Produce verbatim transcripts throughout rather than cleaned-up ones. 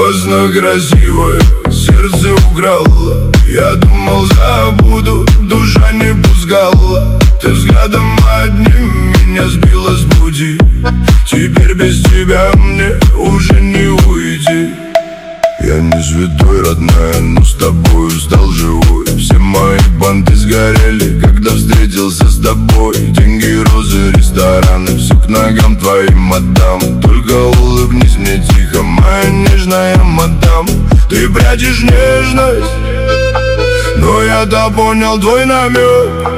Опасно красивое, сердце украло. Я думал, забуду, душа не пускала. Ты взглядом одним меня сбила с пути. Теперь без тебя мне уже не уйти. Я не святой, родная, но с тобой стал живой. Все мои банды сгорели, когда встретился с тобой. Деньги, розы, рестораны, все к ногам твоим отдам. Только улыбнись мне тихо, моя нежная мадам. Ты прячешь нежность, но я-то понял твой намек.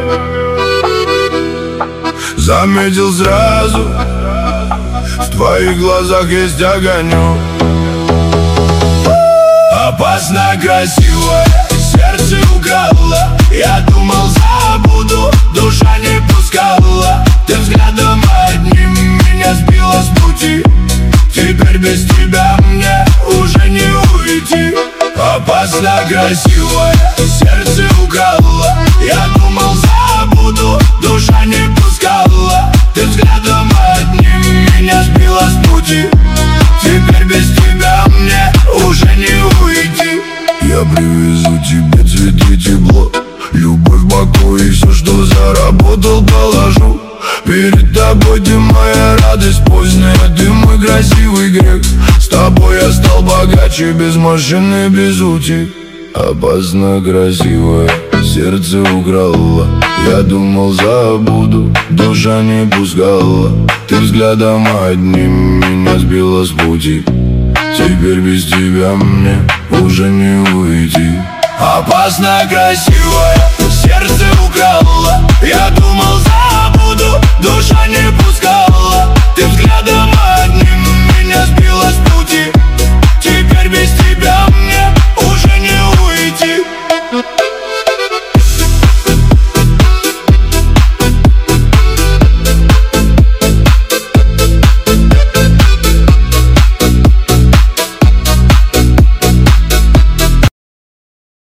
Заметил сразу, в твоих глазах есть огонек. Опасно красивое, сердце украло. Я думал, забуду, душа не пускала. Ты взглядом одним меня сбила с пути. Теперь без тебя мне уже не уйти. Опасно красивое, сердце украло. Я думал, забуду, душа не пускала. Ты взглядом одним меня сбила с пути. Теперь без тебя мне уже не уйти. Я привезу тебе цветы, тепло, любовь в покое, все, что заработал, положу. Перед тобой ты моя радость поздняя, ты мой красивый грех. С тобой я стал богаче, без машины, без утек. Опасно красивое, сердце украло. Я думал, забуду, душа не пускала. Ты взглядом одним меня сбила с пути. Теперь без тебя мне уже не уйти. Опасно красивое, сердце украло.